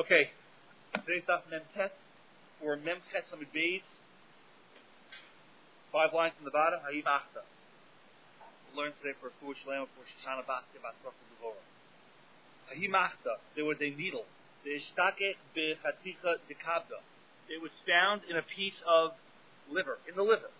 Okay, today's daf Mem Tes or Mem Ches Amud Beis. 5 lines from the bottom. Hayim Achta. We'll learn today for Fuh Shalem for Shoshana Basket about Rosh Devora. Hayim Achta. There was a needle. The Ishtake Bechaticha Dekabda. It was found in a piece of liver, in the liver.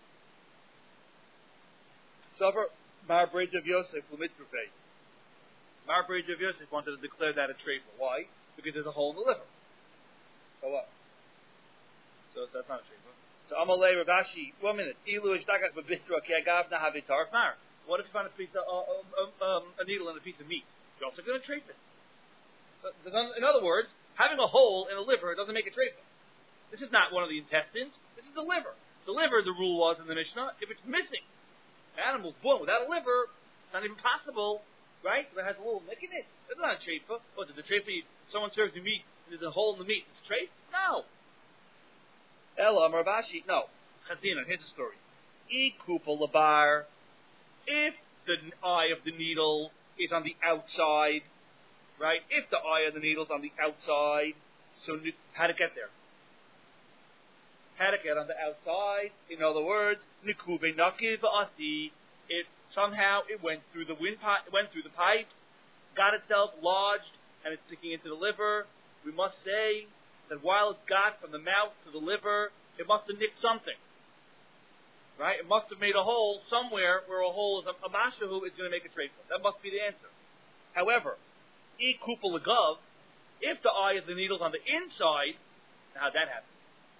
Savar Mar Breid of Yosef L'mitzvah. Mar Breid of Yosef wanted to declare that a treifa. Why? Because there's a hole in the liver. So what? So that's not a treifa. So Amalei Ravashi, 1 minute. Ilu Ishtagach B'Bisra Ki'agav Nahavitar Mar. What if you find a needle in a piece of meat? You're also going to treifa it. In other words, having a hole in a liver doesn't make a treifa. This is not one of the intestines. This is the liver. The liver, the rule was in the Mishnah, if it's missing, animal's born without a liver, it's not even possible, right? If it has a little nick in it, it's not a treifa. What, did the treifa, someone serves you meat, and there's a hole in the meat, it's treifa? No. Ella, Maravashi, no. Chazina, here's the story. E kupa labar, if the eye of the needle is on the outside, right? If the eye of the needle is on the outside, so how to get there? How to get on the outside? In other words, nikube nakiv asi. It somehow it went through the went through the pipe, got itself lodged, and it's sticking into the liver. We must say that while it got from the mouth to the liver, it must have nicked something, right? It must have made a hole somewhere where a hole is a mashahu is going to make a treifa. That must be the answer. However, e kupa lagav, if the eye of the needle is on the inside, how'd that happen?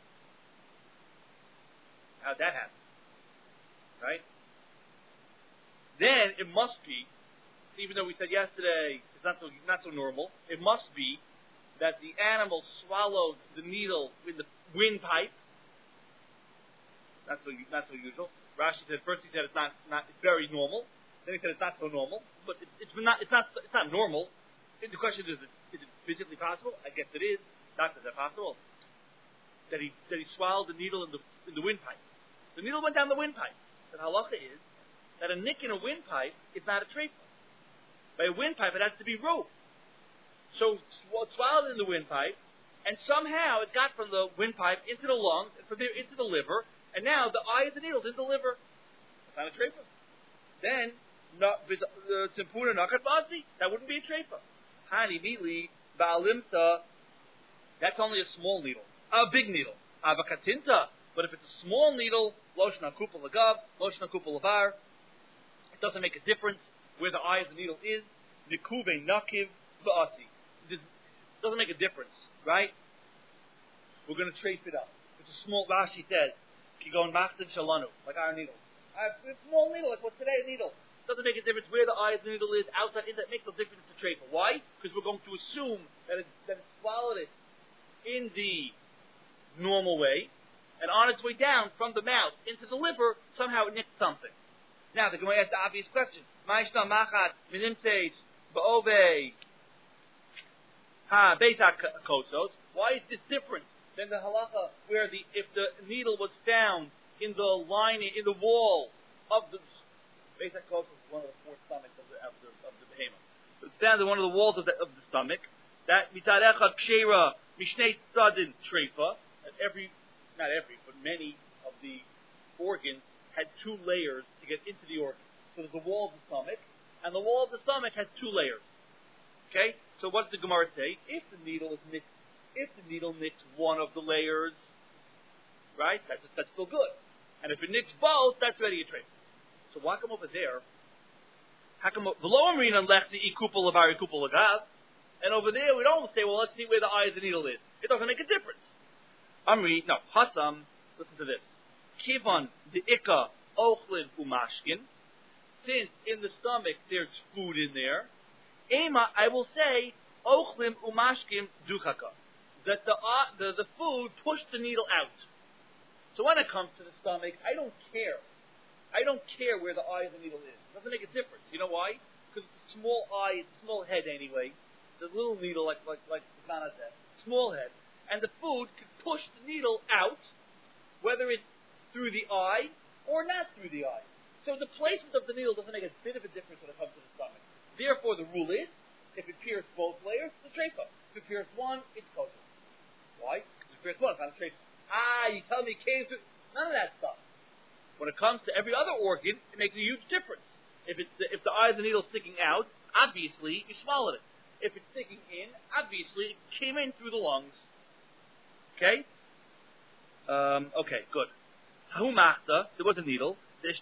How'd that happen? Right? Then it must be, even though we said yesterday it's not so normal, it must be that the animal swallowed the needle in the windpipe. Not so usual. Rashi said first he said it's not it's very normal. Then he said it's not so normal, but it's not normal. The question is it physically possible? I guess it is. Not that possible. That he swallowed the needle in the windpipe. The needle went down the windpipe. The halacha is that a nick in a windpipe is not a treifa. By a windpipe, it has to be rope. So it swallowed in the windpipe, and somehow it got from the windpipe into the lungs, and from there into the liver, and now the eye of the needle is in the liver. That's not a treifa. Then, simpuna nakat basi, that wouldn't be a treifa. Hani mili ba'alimta, that's only a small needle. A big needle. Avakatinta. But if it's a small needle, loshna kupa lagav, loshna kupa lavar, it doesn't make a difference where the eye of the needle is. Nikuve nakiv ba'asi. It doesn't make a difference, right? We're going to trace it up. It's a small, Rashi says, kigon machzid shalanu, like our needle. It's a small needle, like what's today's needle. It doesn't make a difference where the eye of the needle is, outside, inside. It makes no difference to trace. Why? Because we're going to assume that it swallowed it in the normal way, and on its way down from the mouth into the liver, somehow it nicked something. Now, the Gemara asks the obvious question. Ma'ishna machat minimteis ba'ove ha beisak kosos. Why is this different than the halacha where if the needle was found in the lining, in the wall of the beisak kosos is one of the 4 stomachs of the behemoth. It's found in one of the walls of the stomach. That mitzad echad kshera mishnei tzadin treifa. Not every, but many of the organs had 2 layers to get into the organ. So there's the wall of the stomach, and the wall of the stomach has 2 layers. Okay? So what does the Gemara say? If the needle nicks one of the layers, right, that's still good. And if it nicks both, that's ready to trade. So why come over there? How come the lower marina lechzi ikupa lavari kupa lagav? And over there we don't say, well, let's see where the eye of the needle is. It doesn't make a difference. Hasam, listen to this. Kivan the Ika Ochlin Umashkin. Since in the stomach there's food in there, Ema, I will say, Ochlim Umashkim Duchaka. That the food pushed the needle out. So when it comes to the stomach, I don't care. I don't care where the eye of the needle is. It doesn't make a difference. You know why? Because it's a small eye, it's a small head anyway. The little needle like Nana said. Small head. And the food can push the needle out, whether it's through the eye or not through the eye. So the placement of the needle doesn't make a bit of a difference when it comes to the stomach. Therefore, the rule is, if it pierces both layers, it's a treifa. If it pierced one, it's kosher. Why? Because it pierced one, it's not a trade. You tell me it came through. None of that stuff. When it comes to every other organ, it makes a huge difference. If the eye of the needle is sticking out, obviously you swallowed it. If it's sticking in, obviously it came in through the lungs. Okay? Okay, good. Hahumachta, there was a needle. It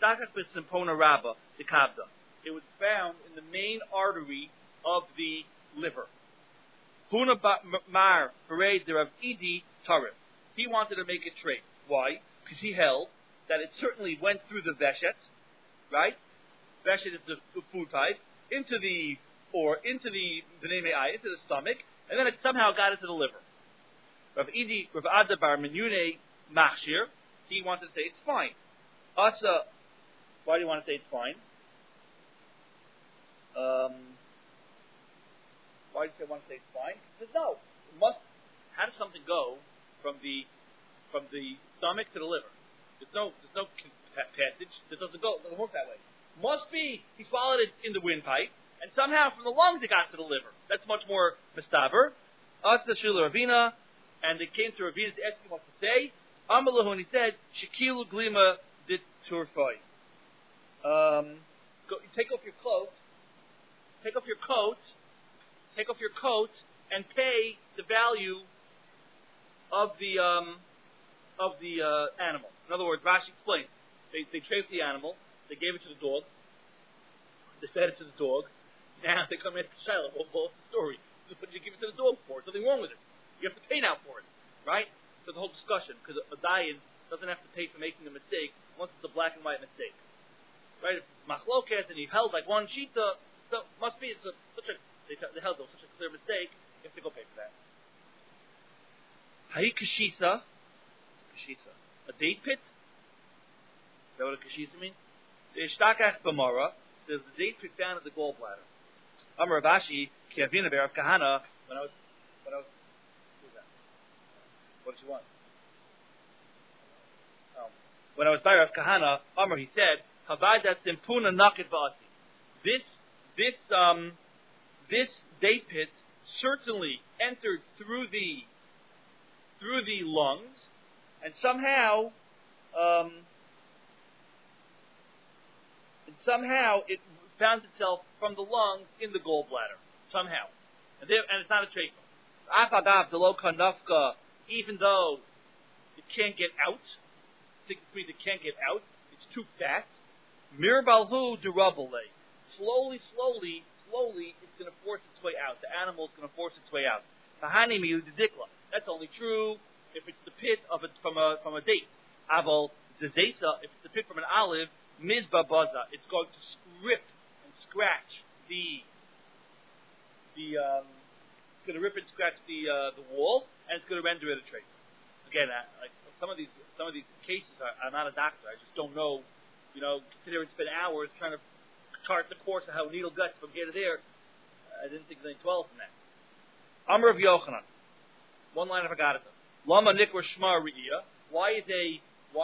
was found in the main artery of the liver. Huna Mar Parade of Idi Tarif. He wanted to make it trade. Why? Because he held that it certainly went through the veshet, right? Veshet is the food pipe, into the B'nai Eye, into the stomach, and then it somehow got into the liver. Rav Ada Bar Menyune Machshir, he wanted to say it's fine. Asa, why do you want to say it's fine? Why do you want to say it's fine? Because no, how does something go from the stomach to the liver? There's no passage. It doesn't work that way. Must be he swallowed it in the windpipe, and somehow from the lungs it got to the liver. That's much more mistaber. Asa Shula Ravina, and it came to Ravina to ask him what to say. Amalahu, and he said, Shekilu Glima dit Turfoi. Take off your coat. Take off your coat, and pay the value of the animal. In other words, Rashi explains. They traced the animal. They gave it to the dog. They fed it to the dog. Now they come and ask Shiloh, what's the story? What did you give it to the dog for? There's nothing wrong with it. You have to pay now for it, right? So the whole discussion, because a dayan doesn't have to pay for making a mistake once it's a black and white mistake, right? If machloket and he held like one shita, so must be they held it was such a clear mistake. You have to go pay for that. Hayi kashisa, a date pit. Is that what a kashisa means? The ishtakach b'mara. There's the date pit found in the gallbladder. Amar Ravashi ki avina berav kahana. When I was, who's that? What did you want? Oh. When I was by Rav Kahana, Amar, he said, Havadat simpuna nakit ba'asi. This date pit certainly entered through the lungs, and somehow it found itself from the lungs in the gallbladder. Somehow. And it's not a trefa. Afagav deloka nafka, even though it can't get out, it can't get out, it's too fast. Mirbalhu durabale. Slowly, it's going to force its way out. The animal is going to force its way out. Tahani miyudidikla. That's only true if it's the pit of it from a date. Aval zezesa, if it's the pit from an olive, mizba baza. It's going to rip and scratch it's going to rip and scratch the wall, and it's going to render it a trait. Again, like some of these cases, I'm not a doctor. I just don't know. Considering it's been hours trying to chart the course of how a needle guts from here to there. I didn't think there's any 12 from that. Amr of Yochanan. One line of Haggadah. Lama nikra shma re'iyah. Why is a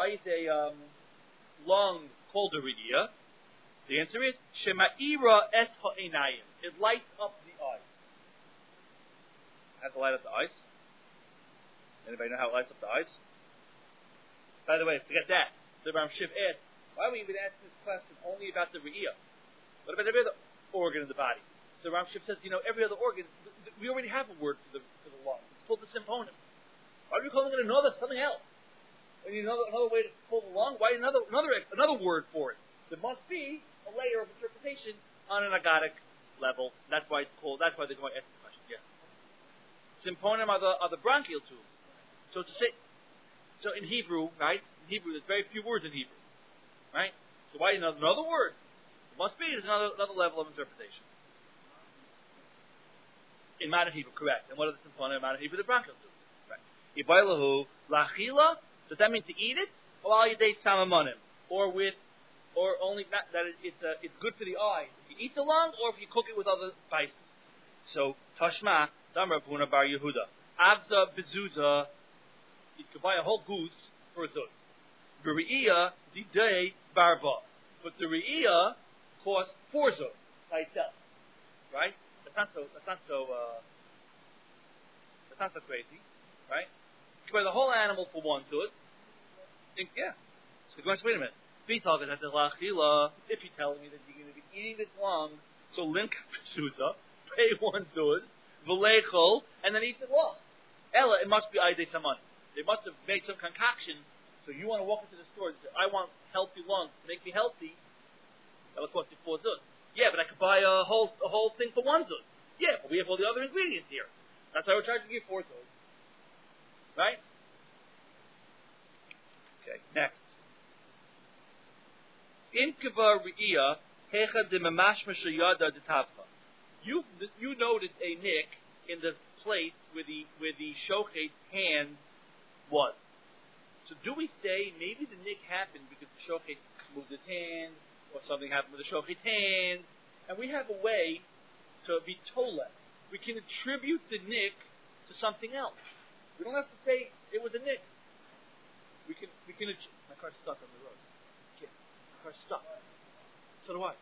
lung called a re'iyah? The answer is shema'ira es ha'enayim. It lights up the eyes. How does it light up the eyes? Anybody know how it lights up the eyes? By the way, forget that. The Ram Shiv asked, why would we even ask this question only about the re'iyah? What about every other organ in the body? So Ram Shiv says, every other organ, we already have a word for the lungs. It's called the symphonium. Why are we calling it something else? When you know another way to call the lung, why another word for it? There must be a layer of interpretation on an agadic level. That's why they're going to ask the question. Yeah. Symphonium are the bronchial tubes. So in Hebrew, right? In Hebrew, there's very few words in Hebrew, right? So why another word? It must be there's another level of interpretation. In modern Hebrew, correct. And what are the symphonium in modern Hebrew? The bronchial tubes. Right. Ibailahu lachila. Does that mean to eat it? Or al yedei samamonim? Or only that it's good for the eye. If you eat the lung, or if you cook it with other spices. So Tashma, Damar Puna Bar Yehuda, Avda Bezuza, you could buy a whole goose for a zuz. The Re'iyah Didei Barba, but the Re'iyah costs 4 zuz by itself, right? That's not so That's not so crazy, right? You can buy the whole animal for one tuz. Yeah. So the Gemara says, wait a minute. If you're telling me that you're going to be eating this long, so link p'suza, pay one tuz, v'leichol, and then eat it long. Ella, it must be aydei saman. They must have made some concoction. So you want to walk into the store and say, I want healthy lungs to make me healthy. That would cost you 4 zuz. Yeah, but I could buy a whole thing for 1 zuz. Yeah, but we have all the other ingredients here. That's why we're charging you 4 zuz. Right? Okay, next. In kiva re'iyah, hecha de mamashma shayada de tavcha. You noticed a nick in the place where the shochet's hand was. So do we say maybe the nick happened because the shochet moved his hand, or something happened with the shochet's hand, and we have a way to be toleh. We can attribute the nick to something else. We don't have to say it was a nick. We can. My car's stuck on the road. Yeah, my car's stuck. So do I.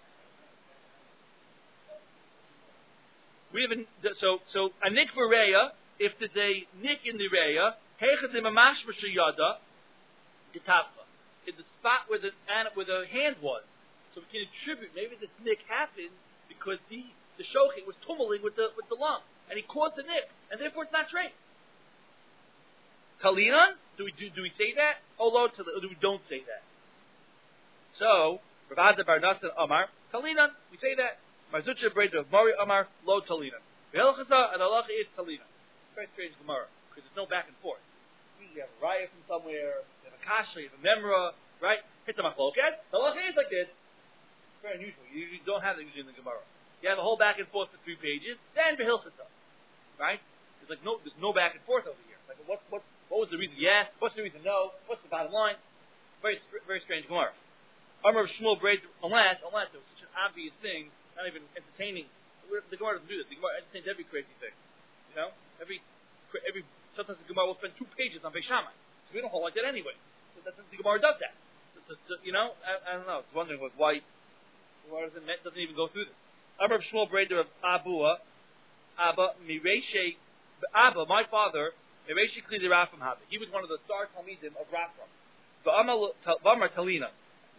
We have so a nick for reya. If there's a nick in the reya, heicha de mamash b'shayada getavcha, in the spot where the hand was. So we can attribute maybe this nick happened because the shochet was tumbling with the lung, and he caused the nick, and therefore it's not trained. Kalinan, do we say that? Or do we don't say that? So Rav Ada bar Nasan Amar Kalinan, we say that. Marzucha Breda of Mari Amar Lo Talinan. V'helchasa and halacha is Talinan. Very strange Gemara because there's no back and forth. You have a raya from somewhere, you have a kasha, you have a memra, right? It's a machloket. The halacha is like this. It's very unusual. You usually don't have that usually in the Gemara. You have a whole back and forth for 3 pages, then v'helchasa, right? There's no back and forth over here. Like what was the reason yes? What's the reason no? What's the bottom line? Very strange Gemara. Amar of Shmuel Braid, unless it was such an obvious thing, not even entertaining. The Gemara doesn't do this. The Gemara entertains every crazy thing. You know, sometimes the Gemara will spend 2 pages on Beishamai. So we don't hold like that anyway. So the Gemara does that. It's just, I don't know. I was wondering why the Gemara doesn't even go through this. Amar of Shmuel Braid of Abba Mireshe Abba, my father. He was one of the star Talmidim of Rafram. V'amar Talina.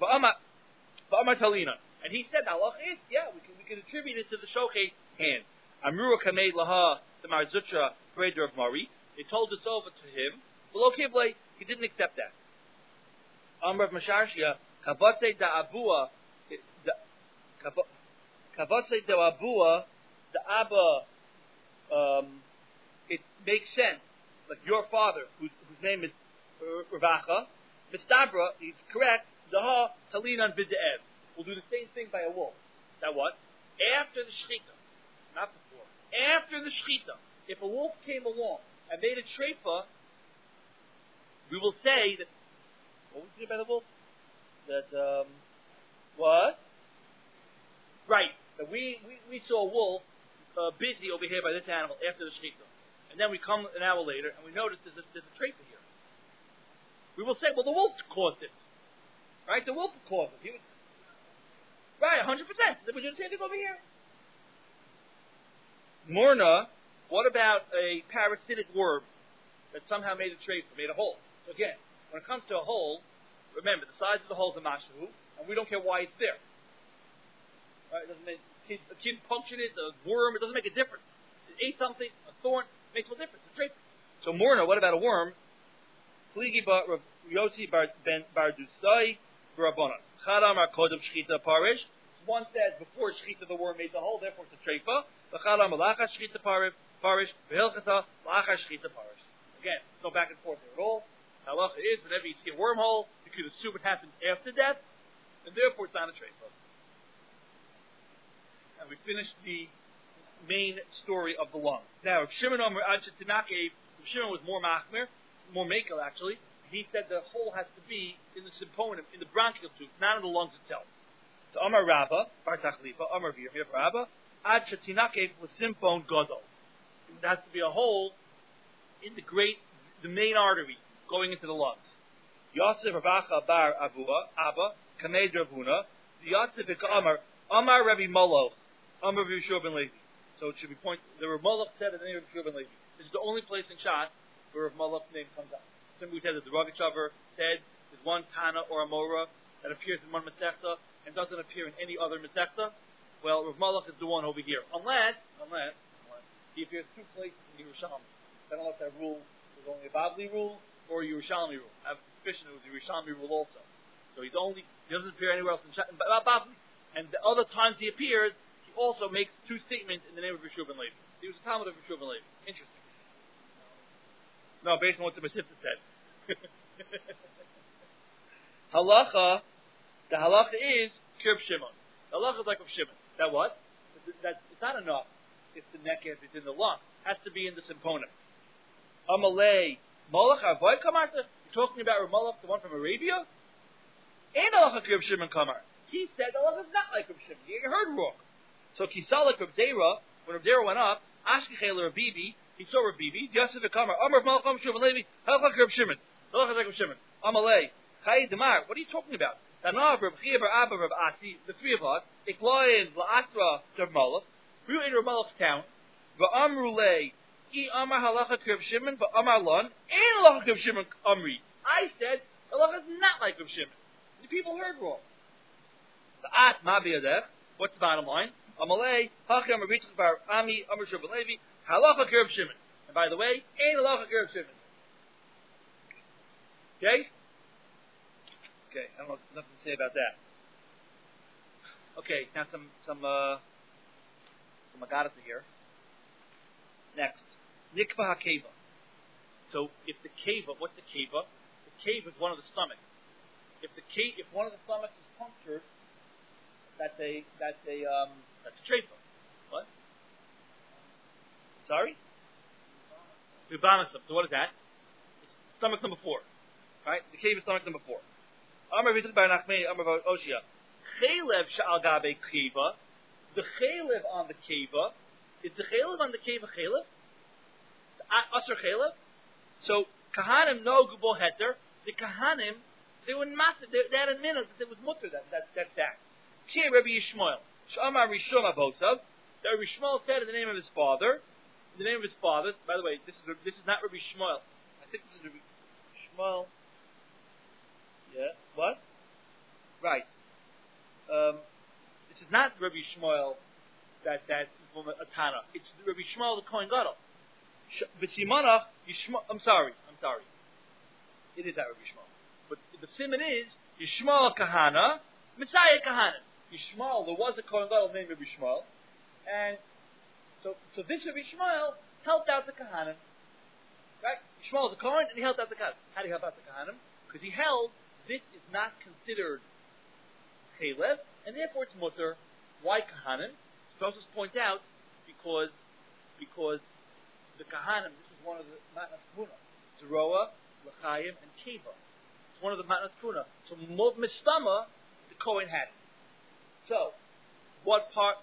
And he said, halach is, we can attribute it to the shochet hand. Amrura kamei laha, the Marzutra, Breder of Mari. They told this over to him. Below Kiblei, he didn't accept that. Amr of Masharshia, kavatse da abua, the Abba, it makes sense. Like your father, whose name is Ravacha, Mistabra, he's correct, Daha, Talinan B'De'ev. We'll do the same thing by a wolf. That what? After the Shechita, not before. After the Shechita, if a wolf came along and made a treifa, we will say that, what would we say by the wolf? That, what? Right, that we saw a wolf busy over here by this animal after the Shechita. And then we come an hour later and we notice there's a treifa here. We will say, well, the wolf caused it. Right? The wolf caused it. Right, 100%. Would you say it over here? Morna, what about a parasitic worm that somehow made a treifa, made a hole? So again, when it comes to a hole, remember, the size of the hole is a mashahu, and we don't care why it's there. Right? It doesn't make, a kid punctured it, a worm, it doesn't make a difference. It ate something, a thorn, makes no difference. It's treifa. So Morna, what about a worm? Pligi Yossi Bardusai Rabbanan. Chadam Kodem Shchita Parish. One says before Shchita the worm made the hole, therefore it's a treifa. Chadam Malacha Shchita Parish. V'Hilchata Malacha Shchita Parish. Again, no back and forth there at all. Halacha is whenever you see a wormhole, you can assume it happened after death, and therefore it's not a treifa. And we finished the main story of the lung. Now, if Shimon was more machmir, more makel actually, he said the hole has to be in the symphonium, in the bronchial tubes, not in the lungs itself. So Amar Rabba, Bar Tachlifa, Amar Vir, Rabba, Ad Shatinakev was symphon godol. There has to be a hole in the main artery going into the lungs. Yosef Rabacha Bar Abba, Kamed Ravuna, the Yosef Amar Rabbi Moloch, Amar Yeshua ben Levi. So it should be pointed. The Rav Moloch said it, and Yeshua ben Levi. This is the only place in Shas where Rav Malach's name comes up. Somebody said that the Rogachover said there's one Tana or Amora that appears in one Masechta and doesn't appear in any other Masechta. Well, Rav Malach is the one over here. Unless he appears two places in Yerushalmi. I don't know if that rule was only a Bavli rule or a Yerushalmi rule. I have a suspicion it was a Yerushalmi rule also. So he doesn't appear anywhere else in Bavli. And the other times he appears, he also makes two statements in the name of Rishuv and Levi. He was a Talmud of Rishuv and Levi. Interesting. No, based on what the Masifta said. Halacha, the halacha is Kirb Shimon. The halacha is like of Shimon. That what? It's not enough if the nekef is in the lung. It has to be in the symponum. Amalei, Malach Avoy Kamarta? You're talking about Malach, the one from Arabia? Ain't halacha Kirb Shimon Kamar. He said the halacha is not like Reb Shimon. You heard wrong. So Kisalik Reb Zera, when Reb Zera went up, Ashkechel Rabibi, he saw Rabibi, Yosef Kamar, Amar Malach Shimon Levi, halacha Kirb Shimon. Halacha is like Reb Shimon. Amalei. Chai Demar, what are you talking about? Tanav, Reb Chia, Reb Abba, Reb Asi, the three of us, Ikloyin, La'asra, Reb Malach, we were in Reb Malach's town, Va'amrulei, I Amar Halacha Reb Shimon, Va'amar Lon, and Halacha Reb Shimon Amri. I said, Halacha is not like Reb Shimon. The people heard wrong. At Mabiyadech, what's the bottom line? Amalei, Hacham, Reb Yitzchak Bar Ami, Amar Shub Levi, Halacha Reb Shimon. And by the way, ain't Halacha Reb Shimon. Okay? Okay, I don't know, nothing to say about that. Okay, now some Agadata here. Next, Nikva HaKeva. So, if the Keva, what's the Keva? The Keva is one of the stomachs. If one of the stomachs is punctured, that's a treifa. What? Sorry? Ubanism. So what is that? It's stomach number 4. Right? The Keva is stomach number 4. Amar Vitzak Bar Nachmei, Amar Oshia. Chelev sha'al gabe Keva. The Chelev on the Keva. Is the Chelev on the Keva Chelev? The Asher Chelev? So, Kahanim no Gubo Heter. The Kahanim, they were massive. They had a minute that it was mutter, that. Here, Rabbi Yishmael. Sh'amar Rishon Abosav. The Rabbi Yishmael said in the name of his father. By the way, this is not Rabbi Yishmael. I think this is Rabbi Yishmael. Yeah. What? Right. This is not Rabbi Yishmael that from a Tana. It's Rabbi Yishmael the Kohen Gadol. B'simanach Yishmael. I'm sorry. It is not Rabbi Yishmael. But the simon is Yishmael Kahana, Messiah Kahana. Yishmael, there was a Kohen Gadol named Rabbi Yishmael, and so this Rabbi Yishmael helped out the Kahanim. Right? Yishmael was a Kohen, and he helped out the Kahanim. How did he help out the Kahanim? Because he held this is not considered Chelev, and therefore it's mutter. Why Kahanim? Tosfos points out because the Kahanim, this is one of the Matnas Kuna, Zeroah, L'chaim, and Keva. It's one of the Matnas Kuna. So Mistama, the Kohen had it. So, what part?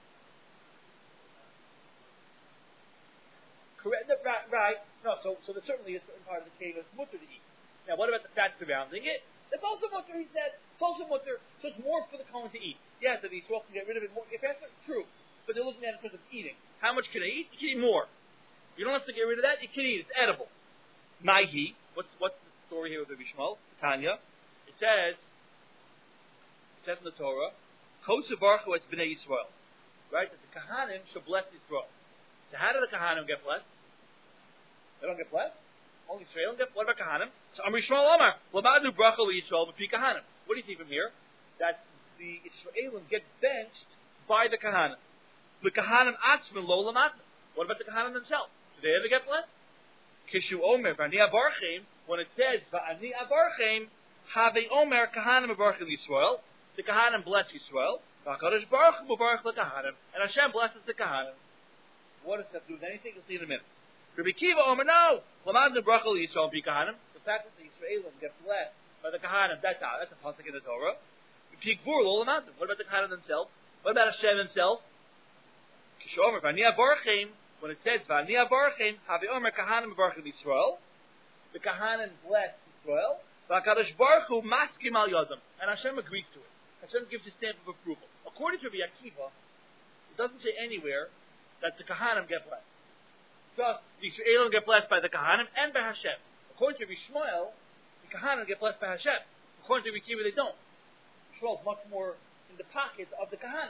Correct. Right. No. So there certainly is a certain part of the Keva that's mutter to eat. Now, what about the fat surrounding it? That's also mutter. He said. It's also mutter. So it's more for the Kohen to eat. Yes, that he's supposed to get rid of it more. If that's not true, but they're looking at it in terms of eating. How much can I eat? You can eat more. You don't have to get rid of that. You can eat. It's edible. Maihi. What's the story here with Rabbi Shmuel? Tanya. It says in the Torah, Kosu Baruch Hu es Bnei Yisrael. Right? That the Kahanim shall bless Yisrael. So how do the Kahanim get blessed? They don't get blessed? Only Yisrael get. What about Kahanim? So Amar Yishmael Amar Lamadu Bracha Yisrael B'Pi Kahanim. What do you see from here? That the Israelim get benched by the Kahanim. The Kahanim Atzmin Lo Lamatna. What about the Kahanim themselves? Do they ever get blessed? Kishu Omer V'Ani Abarchem. When it says V'Ani Abarchem, Have Omer Kahanim Abarchem Yisrael. The Kahanim bless Yisrael. V'Hakadosh Baruch Hu Baruch LeKahanim. And Hashem blesses the Kahanim. What does that do with anything? You'll see in a minute. Rabbi Kiva Omer, no. Lamadnu Baruch Yisrael B'Pi Kahanim. The fact that the Israelim get blessed by the Kahanim, that's a pasuk in the Torah. What about the Kahanim themselves? What about Hashem himself? Kishu Omer V'Ani Abarchem. When it says V'Ani Abarchem, Have Omer Kahanim Abarchem Yisrael. The Kahanim bless Yisrael. V'Hakadosh Baruch Hu Maskim Al Yodam. And Hashem agrees to it. Hashem gives a stamp of approval. According to Rabbi Akiva, it doesn't say anywhere that the Kahanim get blessed. just the Yisraelim get blessed by the Kahanim and by Hashem. According to Rabbi Shmuel, the Kahanim get blessed by Hashem. According to Rabbi Kiva, they don't. Shmuel is much more in the pocket of the Kahanim.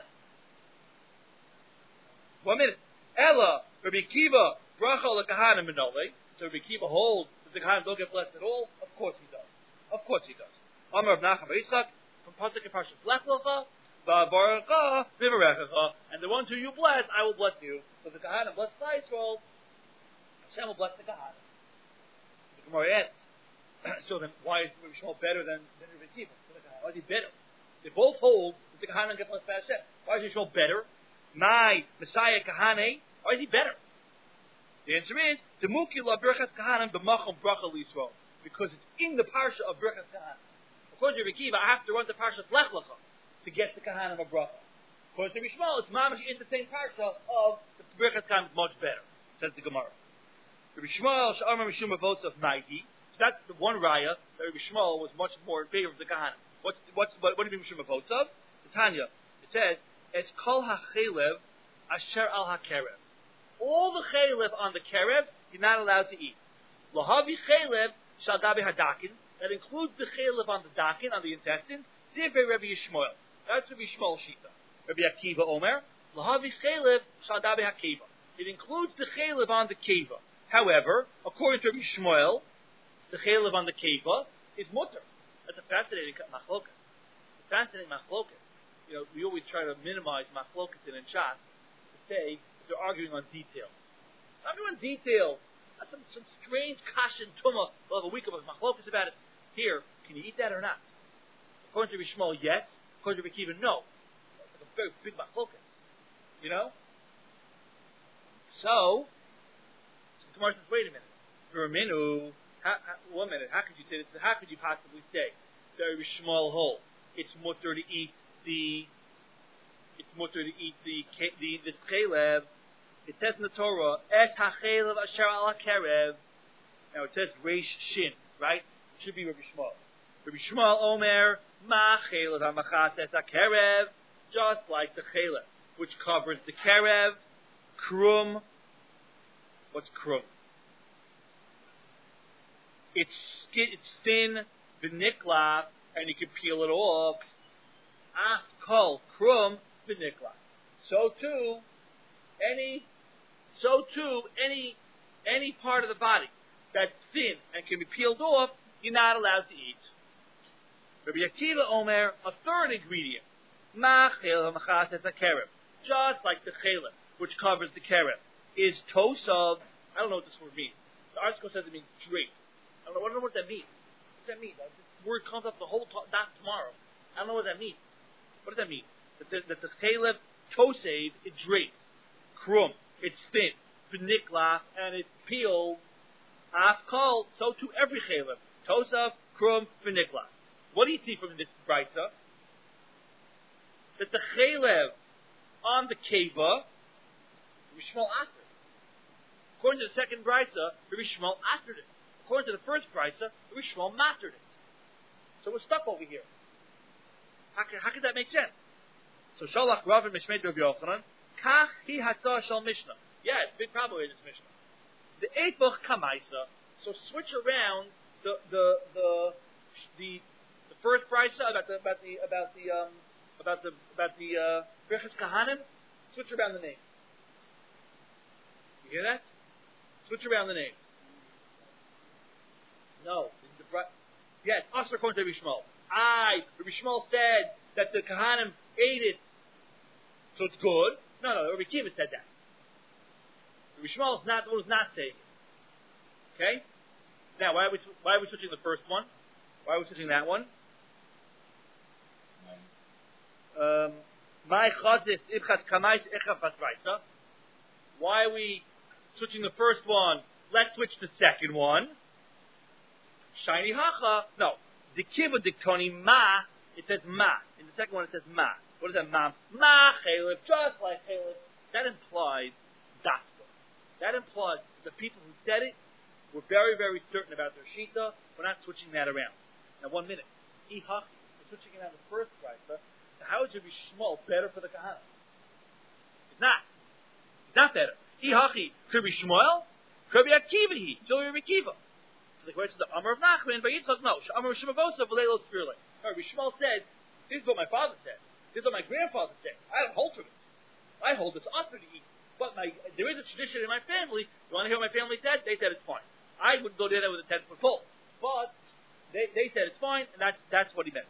1 minute. Ella, Rabbi Kiva, bracha l'Kahanim minole. So Rabbi Kiva holds that the Kahanim don't get blessed at all. Of course he does. Of course he does. Amar of Nachman Yitzchak from Pasuk and Parshas Lech Lecha. And the ones who you bless, I will bless you. So the Kahanim bless Yisrael, Hashem will bless the Kahanim. The Gemara asks, so then why is Rabbi Shmuel better than Rabbi Kiva? Why is he better? They both hold that the Kahanim get blessed by Hashem. Why is Rabbi Shmuel better? My Messiah Kahane, why is he better? The answer is, the Mukila Birchas Kahanim b'machom bracha l'Yisrael. Because it's in the parsha of Birchas Kahanim. According to Rabbi Kiva, I have to run the parsha Lech Lecha to get the Kahanim of bracha. According to Rabbi Shmuel, it's mamash in the same parsha of the Birchas Kahanim is much better, says the Gemara. Rabbi Shmuel she'amar mishum avos of Maigi. So that's the one raya that Rabbi Shmuel was much more in favor of the Kahanim. What do you mean mishum avos of? The Tanya. It says, "Es kol hachelev asher al hakerev." All the chelev on the kerev you're not allowed to eat. Lahavi chelev shal gabi hadakin. That includes the chelev on the dakin, on the intestines. Divrei Rabbi Yishmael. That's Rabbi Shmuel Shita. Rabbi Akiva Omer, Lahavi Chelev Shadabi HaKeva. It includes the Chelev on the Keva. However, according to Rabbi Shmuel, the Chelev on the Keva is mutter. That's a fascinating machloket. Fascinating machloket. You know, we always try to minimize machloket in Shas to say they're arguing on details. Arguing on details. That's some strange kashin tumah. We'll have a week of machloket about it. Here, can you eat that or not? According to Rabbi Shmuel, yes. According to Rabbi Kiva, no. It's like a very big machloket. You know? So the Gemara says, wait a minute. For a minute, 1 minute, how could you say this? How could you possibly say that Rabbi Shmuel holds it's mutter to eat this chelev? It says in the Torah, et hachelev asher al hakerev. Now it says reish shin, right? It should be Rabbi Shmuel. Rabbi Shmuel Omer, ma chelev hamachases hakerev, just like the chelev, which covers the kerev, krum. What's krum? It's thin, v'nikla, and you can peel it off. Af kol krum v'nikla. So too, any part of the body that's thin and can be peeled off, you're not allowed to eat. Rabbi Akiva Omer, a third ingredient, ma chelev hamachases hakerev, just like the chelev, which covers the kerev, is tosov. I don't know what this word means. The article says it means drape. I don't know what that means. What does that mean? This word comes up the whole not tomorrow. I don't know what that means. What does that mean? That the chelev tosev is draped, krum, it's thin, v'nikla, and it's peeled. Af kol, so to every chelev, tosav, krum, v'nikla. What do you see from this brayta? That the chelev on the keva, Rabbi Shmuel asked it. According to the second brayta, Rabbi Shmuel asked it. According to the first brayta, Rabbi Shmuel mastered it. So we're stuck over here. How could that make sense? So Sholach Rav and Mishmei Rabbi Yochanan, Kach hi hatzah shal Mishnah. Yeah, it's a big problem with this Mishnah. The Eitvach Kamaisa. So switch around the first brayta about the Birchas Kahanim. Switch around the name. You hear that? Switch around the name. No. Yes, Asher according to Rabbi Shmuel. Rabbi Shmuel said that the Kahanim ate it, so it's good. No, Rabbi Kiva said that. Rabbi Shmuel is not the one who's not saying it. Okay? Now, why are we switching the first one? Why are we switching that one? Why are we switching the first one? Let's switch the second one. Shiny hacha. No. Dikiva diktoni ma. It says ma. In the second one it says ma. What is that ma? Ma chelev. Just like chelev. That implies dafka. That implies the people who said it were very, very certain about their shita. We're not switching that around. Now 1 minute. Ihachi. We're switching it on the first brayta. How is Rabbi Shmuel better for the Kahanim? It's not. It's not better. Ihachi. Rabbi Shmuel. Rabbi Akiva, so Rabbi Akiva. So the question of the Amar of Nachman, but Yitzchak no. Amar of Shemavosa, V'leilos Spirle. Rabbi Shmuel said, this is what my father said. This is what my grandfather said. I don't hold to it. I hold it's usher to eat. But there is a tradition in my family. You want to hear what my family said? They said it's fine. I wouldn't go there with a 10-foot pole. But they said it's fine, and that's what he meant.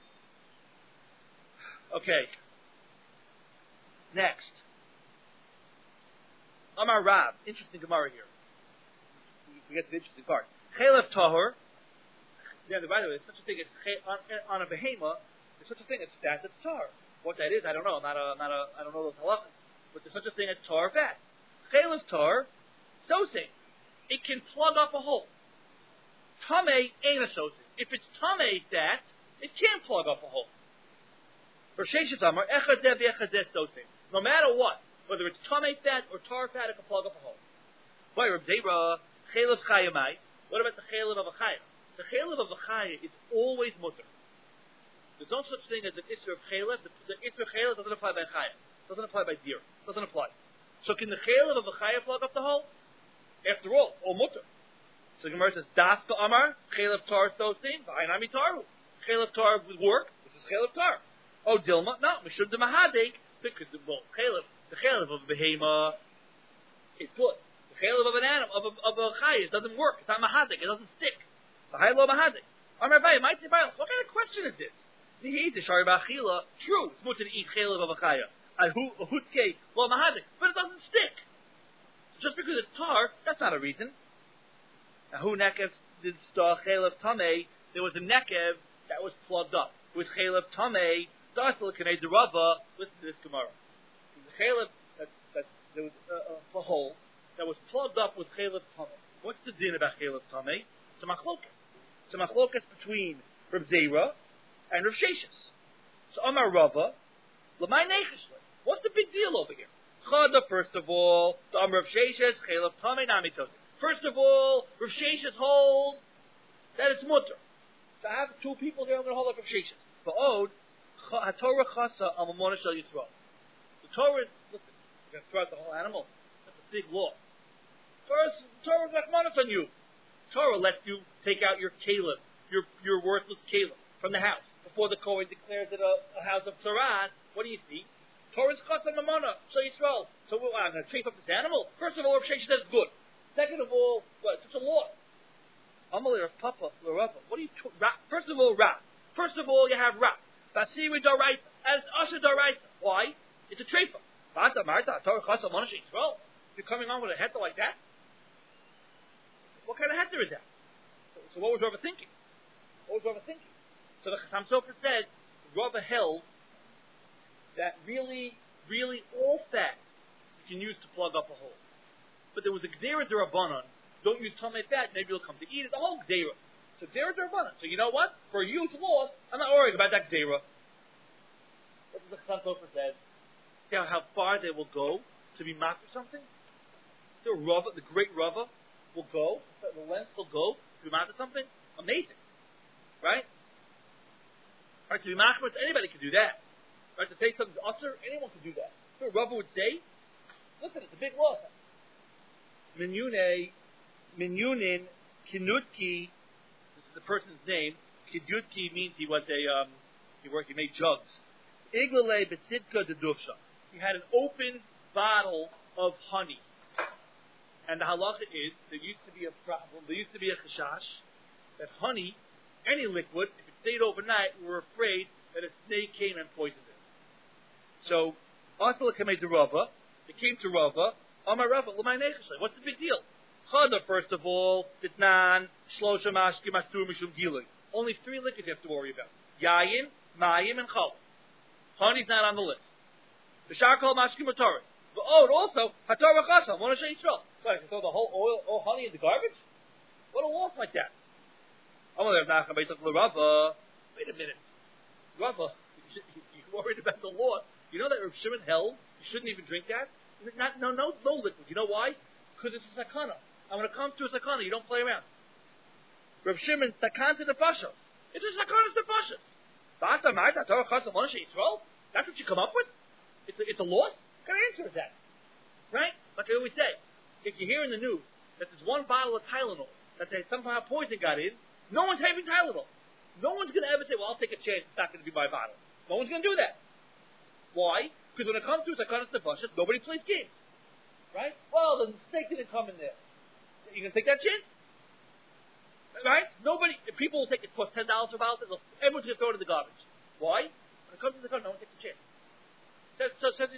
Okay. Next. Amar Rab. Interesting Gemara here. We get to the interesting part. Chelev Tahor. Yeah, by the way, there's such a thing as on a behema. There's such a thing as fat that's tar. What that is, I don't know. I don't know those halachas. But there's such a thing as tar fat. Chelev tar, sosing. It can plug up a hole. Tamei ain't a sosing. If it's tamei fat, it can't plug up a hole. For Sheshes Amar, echadeh v'echadeh sosing. No matter what, whether it's tamei fat or tar fat, it can plug up a hole. By Reb Zera, chelev chayamai. What about the chelev of a chaya? The chelev of a chaya is always mutter. There's no such thing as an isser of chelev. The isser of chelev doesn't apply by chaya. Doesn't apply by deer. Doesn't apply. So can the chelev of a chaya plug up the hole? After all mutter. So the Gemara says, Das Amar, chelev tar sosin, v'ainami taru. Chelev tar would work. This is chelev tar. Oh, Dilma, no, mishud de mahadek, because the chelev of a behema is good. The chelev of an animal, of a chaya, it doesn't work. It's not mahadek. It doesn't stick. The high lo mahadek. Amar Abaye, might say, what kind of question is this? True, it's mutter to eat chelev of a chaya. Hutke lo mahadek, but it doesn't stick. So just because it's tar, that's not a reason. Now, who nekev did chelev tamei? There was a nekev that was plugged up with chelev tamei. Darsel kanei derava. Listen to this Gemara. The chelev that there was a hole that was plugged up with chelev tamei. What's the din about chelev tamei? It's a machlokas. It's a machlokas between Reb Zera and Rav Sheshes. So Amar Rava, l'may nechishli. What's the big deal over here? Chada, first of all, the Amar Rav Sheshes, chelev tamei nami sosin. First of all, Rav Sheshes hold that it's mutter. So I have two people here. I'm going to hold up Rav Sheshes. But Od, HaTorah chasa al mamona shel Yisrael. The Torah is, listen, you're going to throw out the whole animal. That's a big law. Torah is rachmanas on you. Torah lets you take out your caleb, your worthless caleb, from the house. Before the Kohen declares it a house of Torah, what do you see? Torah's chasa mamona shel Yisrael. So I'm going to trace up this animal. First of all, Rav Sheshes says good. Second of all, it's such a law. Amalei Rav Papa L'Rava. What do you? First of all, Ra. First of all, you have Ra. Basiri Doraita as Asher Doraita. Why? It's a treifa. Bata Marta Torah Chasa Monash Yisrael. You're coming on with a heter like that. What kind of heter is that? So what was Rava thinking? So the Chassam Sofer said Rava held that really all fat you can use to plug up a hole. But there was a Gzera D'Rabbanan. Don't use Tamei fat, maybe you'll come to eat it. The whole Gzera. So Gzera D'Rabbanan. So you know what? For a huge law, I'm not worried about that Gzera. What does the Chassam Sofer say? See how far they will go to be mad for something? The great Rava will go, the length will go to be mad for something? Amazing. Right? To be mad for anybody can do that. To say something's usher, anyone can do that. So Rava would say, listen, it's a big law. Minyunin Kinutki. This is the person's name. Kinutki means he was he made jugs. Iglale Besidka de Dufsha. He had an open bottle of honey. And the halacha is, there used to be a problem, there used to be a chashash, that honey, any liquid, if it stayed overnight, we were afraid that a snake came and poisoned it. So, Asala came to Rava, they came to Rava, Amar Rava, l'may nechashlei. What's the big deal? Chada, first of all, Ditnan, Shlosha Mashki Mastur Mishum Gilui. Only 3 liquids you have to worry about. Yayin, Mayim, and Chol. Honey's not on the list. The Sharkol Mashki Matoris. But also, HaTorah Chasa, Mona Shei Yisrael. So I can throw the whole oil, honey in the garbage? What a loss like that. Wait a minute. Rava, you're worried about the law. You know that Rav Shimon held you shouldn't even drink that? No liquid. You know why? Because it's a sakana. I'm going to come to a sakana. You don't play around. Rav Shimon, sakan to the pashos. It's a sakana to the pashos. That's what you come up with? It's a law? What kind of answer is that? Right? Like I always say, if you hear in the news that there's one bottle of Tylenol that they somehow poison got in, no one's having Tylenol. No one's going to ever say, well, I'll take a chance, it's not going to be my bottle. No one's going to do that. Why? Because when it comes to Zakanas Nefashos, nobody plays games. Right? Well, the snake didn't come in there. You can take that chance? Right? Nobody, people will take it, cost $10 for a bottle, everyone's going to throw it in the garbage. Why? When it comes to the gun, no one takes a chance. Says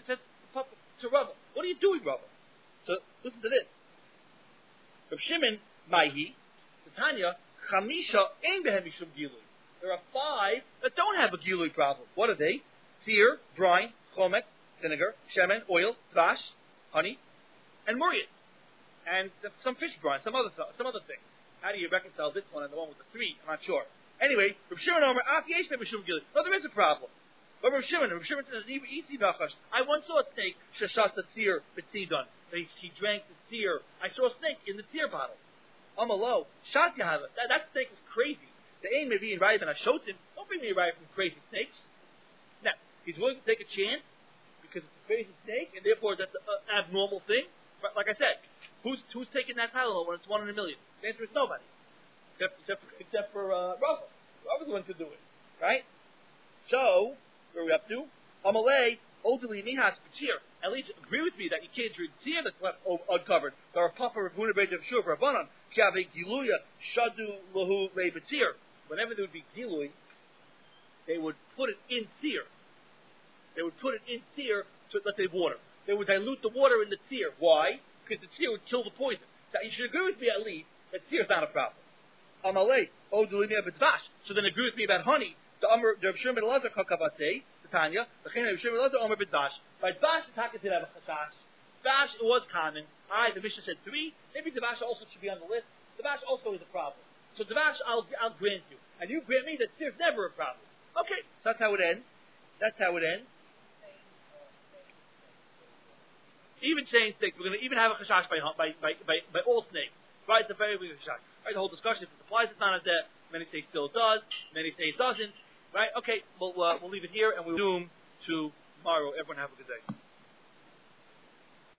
to Rava, what are you doing, Rava? So, listen to this. Rav Shimon, Maihi, Tanya, Chamisha, Ein Behem Mishum Gilui. There are 5 that don't have a Gilui problem. What are they? Sear, brine, chomet, vinegar, shemen, oil, dvash, honey, and murias. And some fish brine, some other thing. How do you reconcile this one and the one with the 3? I'm not sure. Anyway, Rav Shimon Omer, Af Yesh Behem Mishum Gilui. No, there is a problem. But Rav Shimon says, Easy Nachash. I once saw a snake, Shashas the Tzir, B'tzidon. He drank the Tzir. I saw a snake in the Tzir bottle. Amalo, Shat Yahava. That snake was crazy. The aim may be in Raya and Ashotim. Don't bring me a Raya from crazy snakes. Now, he's willing to take a chance because it's a crazy snake, and therefore that's an abnormal thing. But like I said, who's taking that Tylenol when it's 1 in a million? The answer is nobody. Except for Rava. Rava's the one to do it. Right? So, where are we up to? Amalei, Odili Mihas B'tzir. At least agree with me that you can't drink tzir that's left uncovered. There are papa Ravuna Beit of Shur Rabbanon. Kiave Giluya Shadu Lahu Le B'tzir. Whenever there would be Gilui, they would put it in tzir. They would put it in tzir to, let's say, water. They would dilute the water in the tzir. Why? Because the tzir would kill the poison. Now, you should agree with me at least that tzir is not a problem. Amalei, Odili Mihas B'tzvash. So then agree with me about honey. The Rav Shimon ben Elazar Kakavasei, the Tanya, the Rav Shimon ben Elazar Omer b'Dash. By Dash, the Taka did have a chashash. Dash, it was common. The Mishnah said 3. Maybe Dash also should be on the list. Dash also is a problem. So Dash, I'll grant you, and you grant me that there's never a problem. Okay, so that's how it ends. Even saying snakes, we're going to even have a chashash by all snakes. Right, it's a very big chashash. Right, the whole discussion if it applies to Tana there. Many say it still does. Many say it doesn't. Right? Okay, we'll leave it here and we'll zoom to tomorrow. Everyone have a good day.